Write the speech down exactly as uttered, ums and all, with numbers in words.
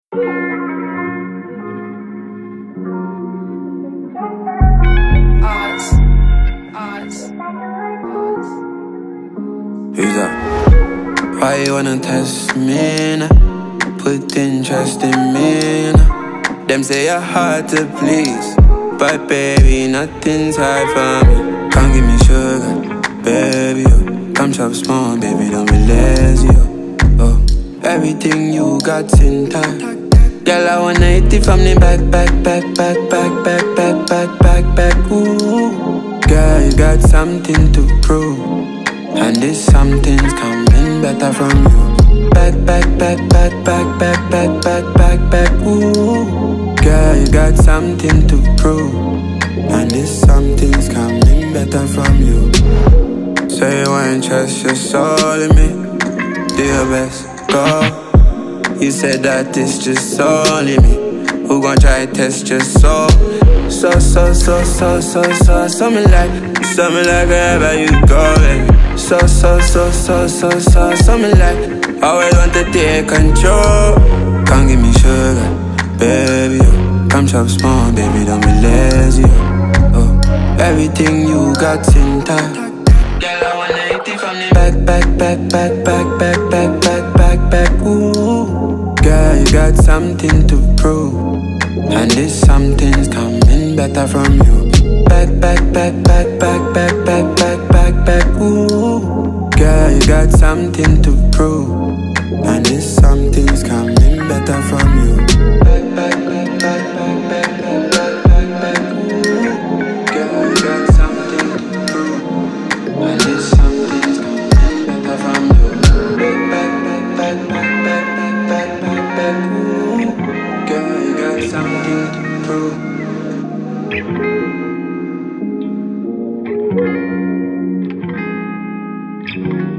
Oz, Oz, Oz. Who's that? Why you wanna test me now? Put interest in me now. Them say you're hard to please, but baby, nothing's hard for me. Come give me sugar, baby, oh. Come chop small, baby, don't be lazy, oh. Oh, everything you got's intact. Girl, I wanna hit it from the back, back, back, back, back, back, back, back, back, back, ooh. Girl, you got something to prove, and this something's coming better from you. Back, back, back, back, back, back, back, back, back, back, ooh. Girl, you got something to prove, and this something's coming better from you. Say you wanna trust your soul in me, do your best, go. You said that it's just only me who gon' try to test your soul. So, so, so, so, so, so, something like, something like wherever you go, baby. So, so, so, so, so, so, something like, always want to take control. Come give me sugar, baby, oh. Come chop small, baby, don't be lazy, oh. Oh, everything you got's intact. Girl, I wanna hit it from the back, back, back, back, back, back, back, back, back, back, ooh. Girl, you got something to prove, and this something's coming better from you. Back, back, back, back, back, back, back, back, back, back, ooh. Girl, you got something to prove, and this something's coming better from you. Back, back, back, back, back, back, back, back, back, ooh. Girl, you got something to prove, and this something's coming better from you. Back, back, back, back, back, back, back, back, back, ooh. Girl, you got something to prove. Thank you.